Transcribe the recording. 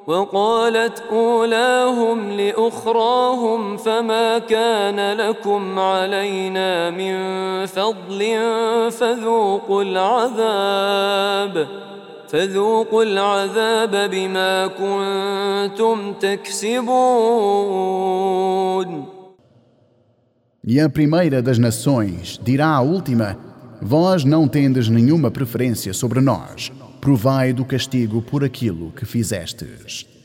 وقالت أولاهم لأخراهم فما كان لكم علينا من فضل فذوقوا العذاب بما كنتم تكسبون. E a primeira das nações dirá à última: vós não tendes nenhuma preferência sobre nós, provai do castigo por aquilo que fizestes.